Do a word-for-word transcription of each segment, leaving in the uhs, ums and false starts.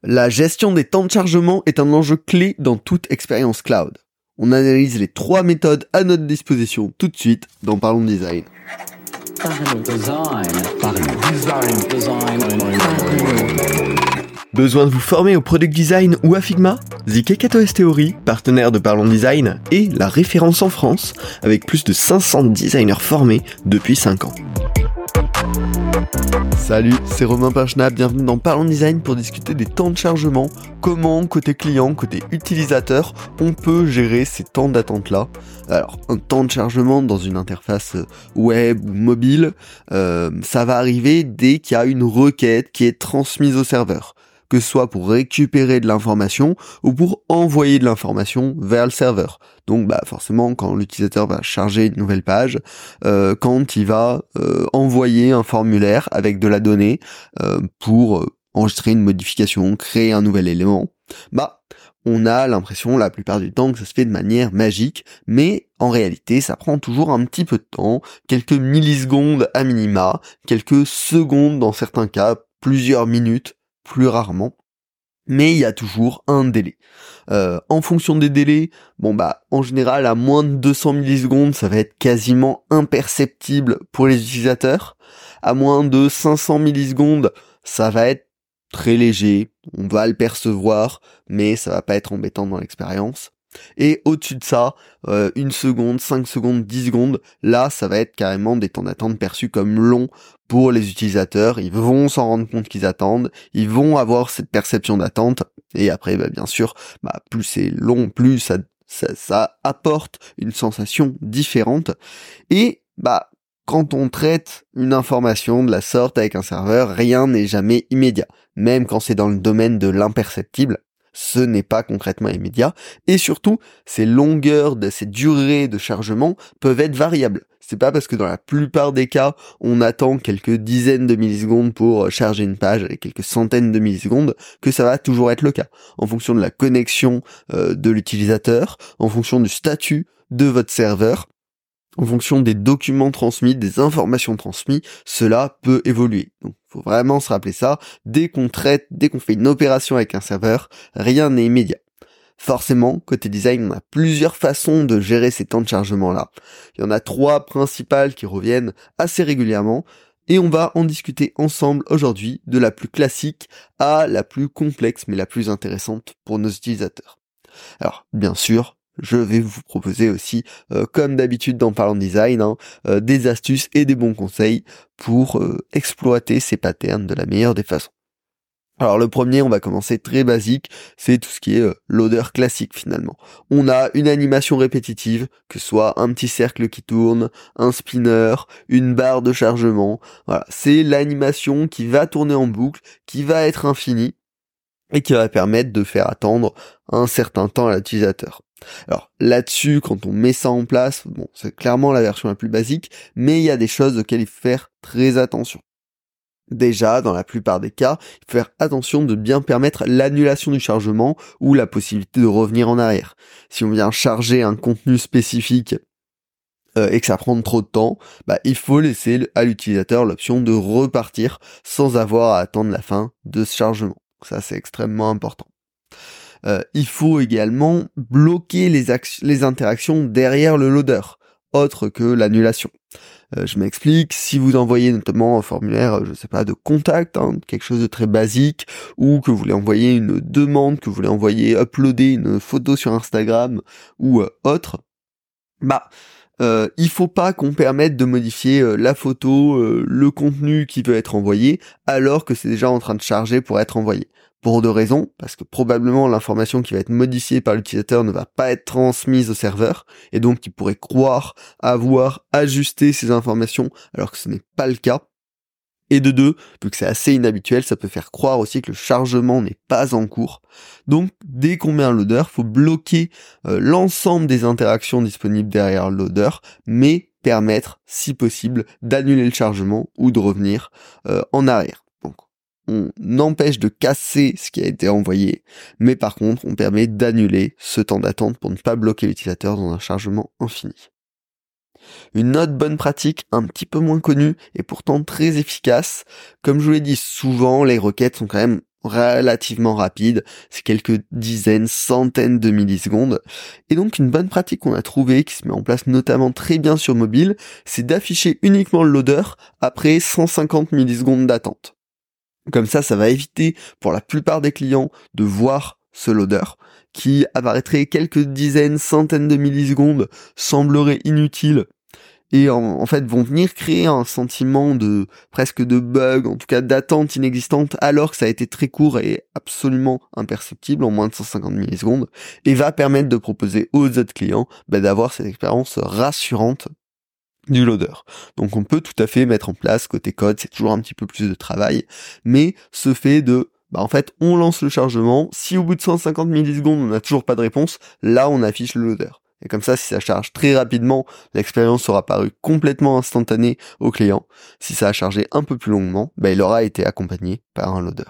La gestion des temps de chargement est un enjeu clé dans toute expérience cloud. On analyse les trois méthodes à notre disposition tout de suite dans Parlons Design. Parlons Design. Parlons Design. Design. Besoin de vous former au Product Design ou à Figma? The Kekatoes Theory, partenaire de Parlons Design, est la référence en France, avec plus de cinq cents designers formés depuis cinq ans. Salut, c'est Romain Pinchna, bienvenue dans Parlons Design pour discuter des temps de chargement, comment, côté client, côté utilisateur, on peut gérer ces temps d'attente-là. Alors, un temps de chargement dans une interface web ou mobile, euh, ça va arriver dès qu'il y a une requête qui est transmise au serveur, que ce soit pour récupérer de l'information ou pour envoyer de l'information vers le serveur. Donc bah forcément quand l'utilisateur va charger une nouvelle page, euh, quand il va euh, envoyer un formulaire avec de la donnée euh, pour euh, enregistrer une modification, créer un nouvel élément, bah on a l'impression la plupart du temps que ça se fait de manière magique, mais en réalité ça prend toujours un petit peu de temps, quelques millisecondes à minima, quelques secondes dans certains cas, plusieurs minutes plus rarement. Mais il y a toujours un délai. Euh, en fonction des délais, bon bah en général à moins de deux cents millisecondes, ça va être quasiment imperceptible pour les utilisateurs. À moins de cinq cents millisecondes, ça va être très léger, on va le percevoir, mais ça va pas être embêtant dans l'expérience. Et au-dessus de ça, euh, une seconde, cinq secondes, dix secondes, là ça va être carrément des temps d'attente perçus comme longs pour les utilisateurs. Ils vont s'en rendre compte qu'ils attendent, ils vont avoir cette perception d'attente, et après bah, bien sûr, bah, plus c'est long, plus ça, ça, ça apporte une sensation différente. Et bah quand on traite une information de la sorte avec un serveur, rien n'est jamais immédiat, même quand c'est dans le domaine de l'imperceptible. Ce n'est pas concrètement immédiat, et surtout, ces longueurs, de, ces durées de chargement peuvent être variables. C'est pas parce que dans la plupart des cas, on attend quelques dizaines de millisecondes pour charger une page avec quelques centaines de millisecondes que ça va toujours être le cas. En fonction de la connexion euh, de l'utilisateur, en fonction du statut de votre serveur, en fonction des documents transmis, des informations transmises, cela peut évoluer. Donc, faut vraiment se rappeler ça. Dès qu'on traite, dès qu'on fait une opération avec un serveur, rien n'est immédiat. Forcément, côté design, on a plusieurs façons de gérer ces temps de chargement-là. Il y en a trois principales qui reviennent assez régulièrement, et on va en discuter ensemble aujourd'hui de la plus classique à la plus complexe, mais la plus intéressante pour nos utilisateurs. Alors, bien sûr, je vais vous proposer aussi, euh, comme d'habitude dans Parlons Design, hein, euh, des astuces et des bons conseils pour euh, exploiter ces patterns de la meilleure des façons. Alors le premier, on va commencer très basique, c'est tout ce qui est euh, loader classique finalement. On a une animation répétitive, que ce soit un petit cercle qui tourne, un spinner, une barre de chargement. Voilà, c'est l'animation qui va tourner en boucle, qui va être infinie, et qui va permettre de faire attendre un certain temps à l'utilisateur. Alors là-dessus, quand on met ça en place, bon, c'est clairement la version la plus basique, mais il y a des choses auxquelles il faut faire très attention. Déjà, dans la plupart des cas, il faut faire attention de bien permettre l'annulation du chargement ou la possibilité de revenir en arrière. Si on vient charger un contenu spécifique euh, et que ça prend trop de temps, bah, il faut laisser à l'utilisateur l'option de repartir sans avoir à attendre la fin de ce chargement. Ça, c'est extrêmement important. Euh, il faut également bloquer les, ac- les interactions derrière le loader, autre que l'annulation. Euh, je m'explique, si vous envoyez notamment un formulaire, je sais pas, de contact, hein, quelque chose de très basique, ou que vous voulez envoyer une demande, que vous voulez envoyer, uploader une photo sur Instagram ou euh, autre, bah euh, il faut pas qu'on permette de modifier euh, la photo, euh, le contenu qui veut être envoyé, alors que c'est déjà en train de charger pour être envoyé. Pour deux raisons, parce que probablement l'information qui va être modifiée par l'utilisateur ne va pas être transmise au serveur, et donc il pourrait croire avoir ajusté ces informations alors que ce n'est pas le cas. Et de deux, vu que c'est assez inhabituel, ça peut faire croire aussi que le chargement n'est pas en cours. Donc dès qu'on met un loader, faut bloquer euh, l'ensemble des interactions disponibles derrière le loader, mais permettre, si possible, d'annuler le chargement ou de revenir euh, en arrière. On empêche de casser ce qui a été envoyé, mais par contre, on permet d'annuler ce temps d'attente pour ne pas bloquer l'utilisateur dans un chargement infini. Une autre bonne pratique, un petit peu moins connue et pourtant très efficace, comme je vous l'ai dit, souvent les requêtes sont quand même relativement rapide, c'est quelques dizaines, centaines de millisecondes. Et donc une bonne pratique qu'on a trouvée, qui se met en place notamment très bien sur mobile, c'est d'afficher uniquement le loader après cent cinquante millisecondes d'attente. Comme ça, ça va éviter pour la plupart des clients de voir ce loader qui apparaîtrait quelques dizaines, centaines de millisecondes, semblerait inutile et en, en fait vont venir créer un sentiment de presque de bug, en tout cas d'attente inexistante, alors que ça a été très court et absolument imperceptible en moins de cent cinquante millisecondes, et va permettre de proposer aux autres clients bah, d'avoir cette expérience rassurante du loader. Donc on peut tout à fait mettre en place côté code, c'est toujours un petit peu plus de travail, mais ce fait de bah en fait on lance le chargement, si au bout de cent cinquante millisecondes on n'a toujours pas de réponse, là on affiche le loader. Et comme ça, si ça charge très rapidement, l'expérience sera parue complètement instantanée au client. Si ça a chargé un peu plus longuement, bah, il aura été accompagné par un loader.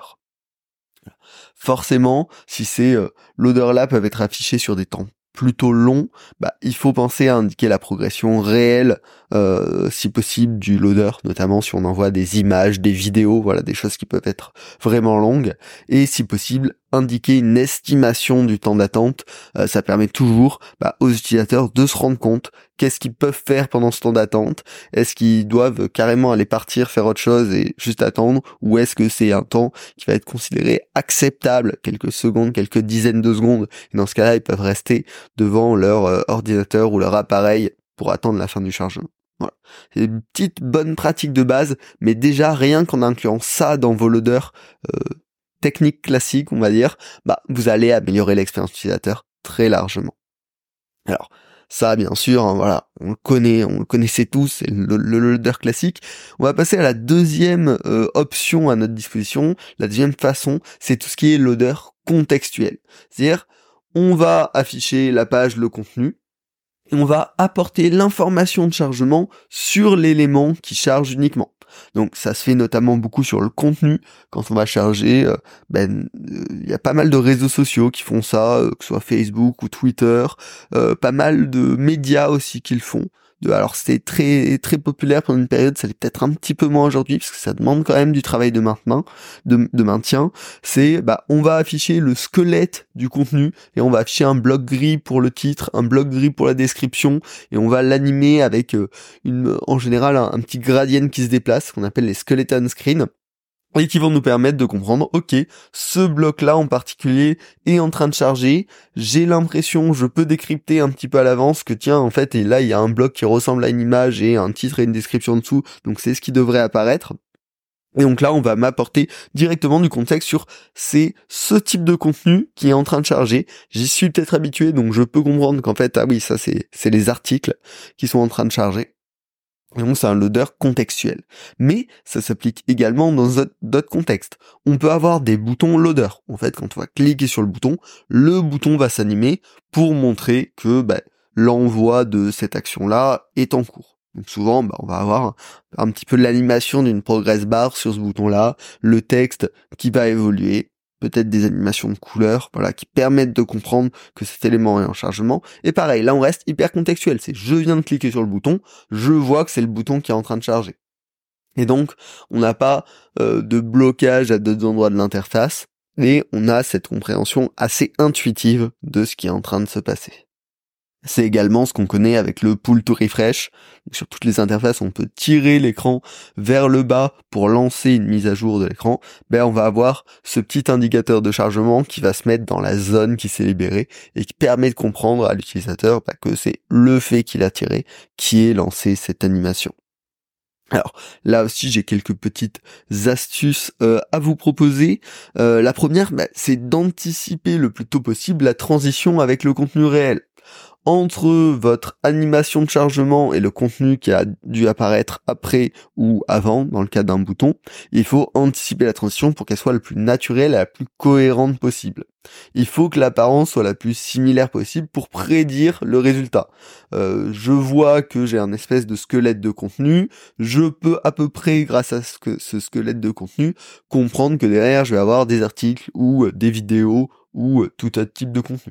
Forcément, si ces euh, loaders-là peuvent être affichés sur des temps plutôt longs, bah, il faut penser à indiquer la progression réelle, euh, si possible, du loader, notamment si on envoie des images, des vidéos, voilà, des choses qui peuvent être vraiment longues, et si possible, indiquer une estimation du temps d'attente. Euh, ça permet toujours bah, aux utilisateurs de se rendre compte qu'est-ce qu'ils peuvent faire pendant ce temps d'attente. Est-ce qu'ils doivent carrément aller partir, faire autre chose et juste attendre, ou est-ce que c'est un temps qui va être considéré acceptable, quelques secondes, quelques dizaines de secondes, et dans ce cas-là, ils peuvent rester devant leur euh, ordinateur ou leur appareil pour attendre la fin du chargement. Voilà. C'est une petite bonne pratique de base, mais déjà rien qu'en incluant ça dans vos loaders euh, techniques classiques, on va dire, bah vous allez améliorer l'expérience utilisateur très largement. Alors ça, bien sûr, hein, voilà, on le connaît, on le connaissait tous, c'est le, le loader classique. On va passer à la deuxième euh, option à notre disposition. La deuxième façon, c'est tout ce qui est loader contextuel. C'est-à-dire, on va afficher la page, le contenu, et on va apporter l'information de chargement sur l'élément qui charge uniquement. Donc ça se fait notamment beaucoup sur le contenu, quand on va charger, euh, ben il euh, y a pas mal de réseaux sociaux qui font ça, euh, que ce soit Facebook ou Twitter, euh, pas mal de médias aussi qui le font. De, alors c'était très très populaire pendant une période, ça l'est peut-être un petit peu moins aujourd'hui parce que ça demande quand même du travail de maintien, de, de maintien. C'est bah on va afficher le squelette du contenu et on va afficher un bloc gris pour le titre, un bloc gris pour la description et on va l'animer avec euh, une en général un, un petit gradient qui se déplace, qu'on appelle les skeleton screens. Et qui vont nous permettre de comprendre, ok, ce bloc-là en particulier est en train de charger, j'ai l'impression, je peux décrypter un petit peu à l'avance que tiens, en fait, et là, il y a un bloc qui ressemble à une image et un titre et une description en dessous, donc c'est ce qui devrait apparaître. Et donc là, on va m'apporter directement du contexte sur c'est ce type de contenu qui est en train de charger. J'y suis peut-être habitué, donc je peux comprendre qu'en fait, ah oui, ça c'est c'est les articles qui sont en train de charger. Et donc c'est un loader contextuel. Mais ça s'applique également dans d'autres contextes. On peut avoir des boutons loader. En fait, quand on va cliquer sur le bouton, le bouton va s'animer pour montrer que bah, l'envoi de cette action-là est en cours. Donc souvent, bah, on va avoir un, un petit peu l'animation d'une progress bar sur ce bouton-là, le texte qui va évoluer, peut-être des animations de couleurs, voilà, qui permettent de comprendre que cet élément est en chargement. Et pareil, là on reste hyper contextuel, c'est je viens de cliquer sur le bouton, je vois que c'est le bouton qui est en train de charger. Et donc, on n'a pas euh, de blocage à d'autres endroits de l'interface, et on a cette compréhension assez intuitive de ce qui est en train de se passer. C'est également ce qu'on connaît avec le pull to refresh. Donc sur toutes les interfaces, on peut tirer l'écran vers le bas pour lancer une mise à jour de l'écran. Ben, on va avoir ce petit indicateur de chargement qui va se mettre dans la zone qui s'est libérée et qui permet de comprendre à l'utilisateur ben, que c'est le fait qu'il a tiré qui est lancé cette animation. Alors là aussi j'ai quelques petites astuces euh, à vous proposer. Euh, la première, ben, c'est d'anticiper le plus tôt possible la transition avec le contenu réel. Entre votre animation de chargement et le contenu qui a dû apparaître après ou avant, dans le cas d'un bouton, il faut anticiper la transition pour qu'elle soit la plus naturelle et la plus cohérente possible. Il faut que l'apparence soit la plus similaire possible pour prédire le résultat. Euh, je vois que j'ai un espèce de squelette de contenu, je peux à peu près, grâce à ce, que, ce squelette de contenu, comprendre que derrière je vais avoir des articles ou des vidéos ou tout autre type de contenu.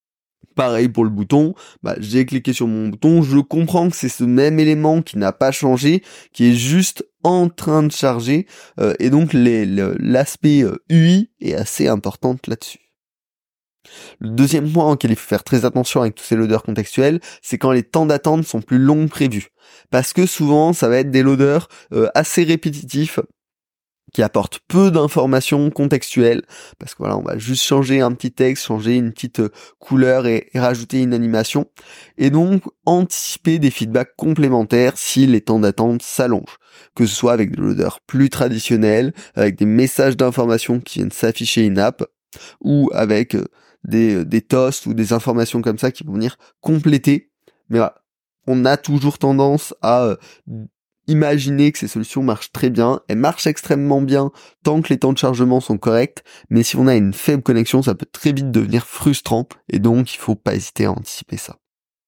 Pareil pour le bouton, bah, j'ai cliqué sur mon bouton, je comprends que c'est ce même élément qui n'a pas changé, qui est juste en train de charger, euh, et donc les, le, l'aspect euh, U I est assez important là-dessus. Le deuxième point auquel il faut faire très attention avec tous ces loaders contextuels, c'est quand les temps d'attente sont plus longs que prévu. Parce que souvent, ça va être des loaders euh, assez répétitifs, qui apportent peu d'informations contextuelles, parce que voilà, on va juste changer un petit texte, changer une petite euh, couleur et, et rajouter une animation, et donc anticiper des feedbacks complémentaires si les temps d'attente s'allongent, que ce soit avec des loaders plus traditionnels, avec des messages d'informations qui viennent s'afficher in-app, ou avec euh, des, des toasts ou des informations comme ça qui vont venir compléter. Mais voilà, on a toujours tendance à euh, imaginer que ces solutions marchent très bien. Elles marchent extrêmement bien tant que les temps de chargement sont corrects, mais si on a une faible connexion, ça peut très vite devenir frustrant, et donc il faut pas hésiter à anticiper ça.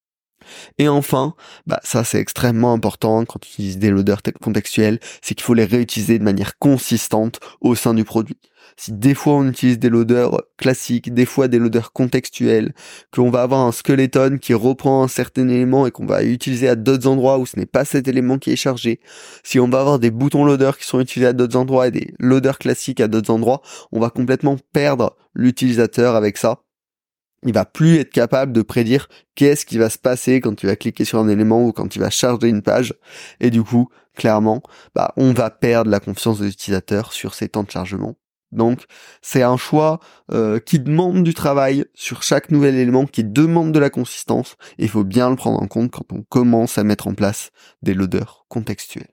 Et enfin, bah ça c'est extrêmement important quand on utilise des loaders contextuels, c'est qu'il faut les réutiliser de manière consistante au sein du produit. Si des fois on utilise des loaders classiques, des fois des loaders contextuels, qu'on va avoir un skeleton qui reprend un certain élément et qu'on va utiliser à d'autres endroits où ce n'est pas cet élément qui est chargé, si on va avoir des boutons loaders qui sont utilisés à d'autres endroits et des loaders classiques à d'autres endroits, on va complètement perdre l'utilisateur avec ça. Il va plus être capable de prédire qu'est-ce qui va se passer quand tu vas cliquer sur un élément ou quand tu vas charger une page. Et du coup, clairement, bah, on va perdre la confiance de l'utilisateur sur ces temps de chargement. Donc, c'est un choix euh, qui demande du travail sur chaque nouvel élément, qui demande de la consistance. Et il faut bien le prendre en compte quand on commence à mettre en place des loaders contextuels.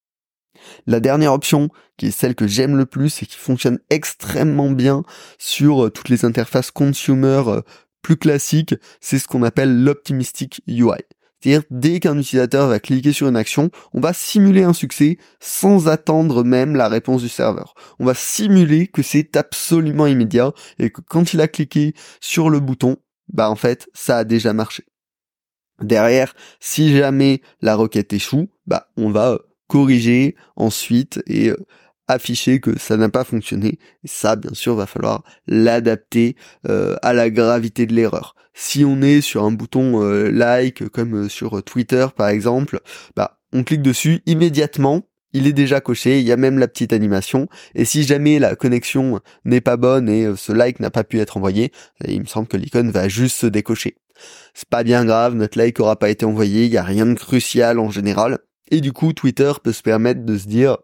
La dernière option, qui est celle que j'aime le plus et qui fonctionne extrêmement bien sur euh, toutes les interfaces consumer euh, plus classiques, c'est ce qu'on appelle l'optimistic U I. C'est-à-dire, dès qu'un utilisateur va cliquer sur une action, on va simuler un succès sans attendre même la réponse du serveur. On va simuler que c'est absolument immédiat et que quand il a cliqué sur le bouton, bah en fait, ça a déjà marché. Derrière, si jamais la requête échoue, bah on va euh, corriger ensuite et euh, afficher que ça n'a pas fonctionné. Et ça, bien sûr, va falloir l'adapter euh, à la gravité de l'erreur. Si on est sur un bouton euh, like, comme euh, sur Twitter par exemple, bah on clique dessus immédiatement. Il est déjà coché, il y a même la petite animation, et si jamais la connexion n'est pas bonne et euh, ce like n'a pas pu être envoyé, il me semble que l'icône va juste se décocher. C'est pas bien grave, notre like aura pas été envoyé, il y a rien de crucial en général, et du coup Twitter peut se permettre de se dire,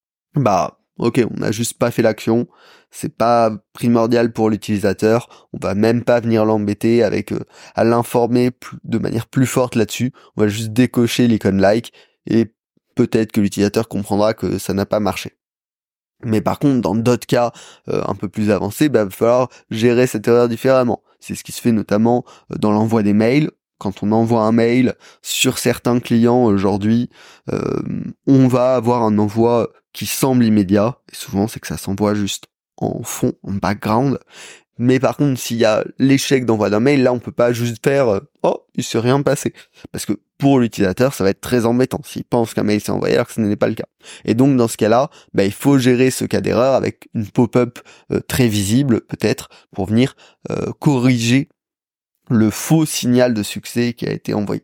bah ok, on n'a juste pas fait l'action, c'est pas primordial pour l'utilisateur, on va même pas venir l'embêter avec euh, à l'informer de manière plus forte là-dessus, on va juste décocher l'icône like, et peut-être que l'utilisateur comprendra que ça n'a pas marché. Mais par contre, dans d'autres cas euh, un peu plus avancés, bah, il va falloir gérer cette erreur différemment. C'est ce qui se fait notamment dans l'envoi des mails. Quand on envoie un mail sur certains clients aujourd'hui, euh, on va avoir un envoi qui semble immédiat. Et souvent, c'est que ça s'envoie juste en fond, en background. Mais par contre, s'il y a l'échec d'envoi d'un mail, là, on peut pas juste faire euh, « Oh, il s'est rien passé ». Parce que pour l'utilisateur, ça va être très embêtant s'il pense qu'un mail s'est envoyé alors que ce n'est pas le cas. Et donc, dans ce cas-là, bah, il faut gérer ce cas d'erreur avec une pop-up euh, très visible, peut-être, pour venir euh, corriger le faux signal de succès qui a été envoyé.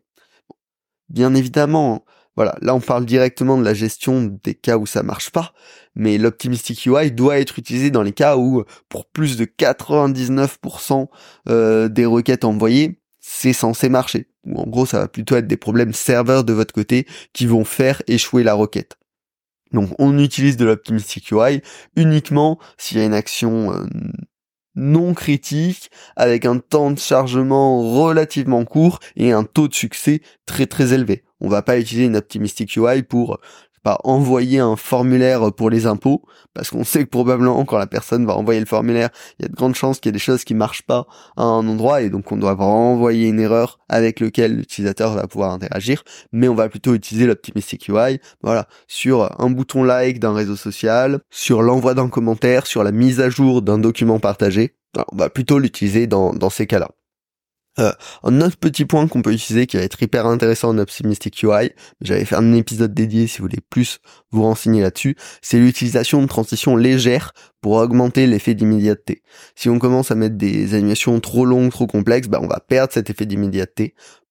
Bien évidemment, voilà, là on parle directement de la gestion des cas où ça marche pas, mais l'optimistic U I doit être utilisé dans les cas où, pour plus de quatre-vingt-dix-neuf pour cent euh, des requêtes envoyées, c'est censé marcher. Ou en gros, ça va plutôt être des problèmes serveurs de votre côté qui vont faire échouer la requête. Donc on utilise de l'optimistic U I uniquement s'il y a une action euh, non critique, avec un temps de chargement relativement court et un taux de succès très très élevé. On va pas utiliser une optimistic U I pour pas envoyer un formulaire pour les impôts, parce qu'on sait que probablement quand la personne va envoyer le formulaire, il y a de grandes chances qu'il y ait des choses qui marchent pas à un endroit, et donc on doit renvoyer une erreur avec laquelle l'utilisateur va pouvoir interagir, mais on va plutôt utiliser l'optimistic U I, voilà, sur un bouton like d'un réseau social, sur l'envoi d'un commentaire, sur la mise à jour d'un document partagé. Alors, on va plutôt l'utiliser dans, dans ces cas-là. Euh, un autre petit point qu'on peut utiliser qui va être hyper intéressant en optimistic U I, j'avais fait un épisode dédié si vous voulez plus vous renseigner là-dessus, c'est l'utilisation de transitions légères pour augmenter l'effet d'immédiateté. Si on commence à mettre des animations trop longues, trop complexes, bah on va perdre cet effet d'immédiateté.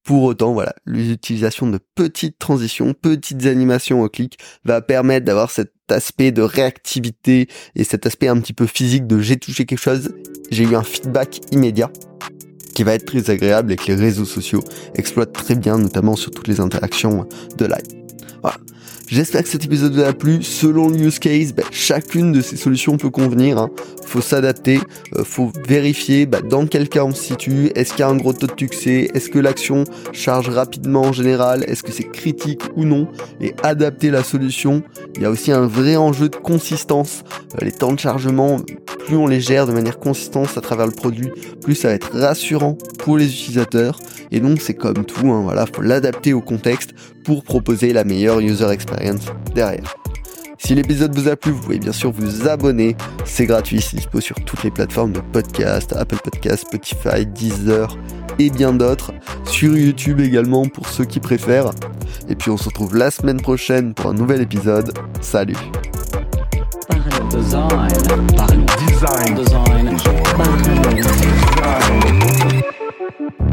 Pour autant, voilà, l'utilisation de petites transitions, petites animations au clic va permettre d'avoir cet aspect de réactivité et cet aspect un petit peu physique de j'ai touché quelque chose, j'ai eu un feedback immédiat qui va être très agréable et que les réseaux sociaux exploitent très bien, notamment sur toutes les interactions de live. Voilà. J'espère que cet épisode vous a plu. Selon le use case, bah, chacune de ces solutions peut convenir. Hein. Faut s'adapter, euh, faut vérifier bah, dans quel cas on se situe. Est-ce qu'il y a un gros taux de succès? Est-ce que l'action charge rapidement en général? Est-ce que c'est critique ou non? Et adapter la solution. Il y a aussi un vrai enjeu de consistance. Euh, les temps de chargement, plus on les gère de manière consistante à travers le produit, plus ça va être rassurant pour les utilisateurs. Et donc c'est comme tout, hein, voilà, faut l'adapter au contexte pour proposer la meilleure user experience derrière. Si l'épisode vous a plu, vous pouvez bien sûr vous abonner, c'est gratuit, c'est dispo sur toutes les plateformes de podcast, Apple Podcasts, Spotify, Deezer et bien d'autres, sur YouTube également pour ceux qui préfèrent. Et puis on se retrouve la semaine prochaine pour un nouvel épisode. Salut. Design. Design. Design. Design.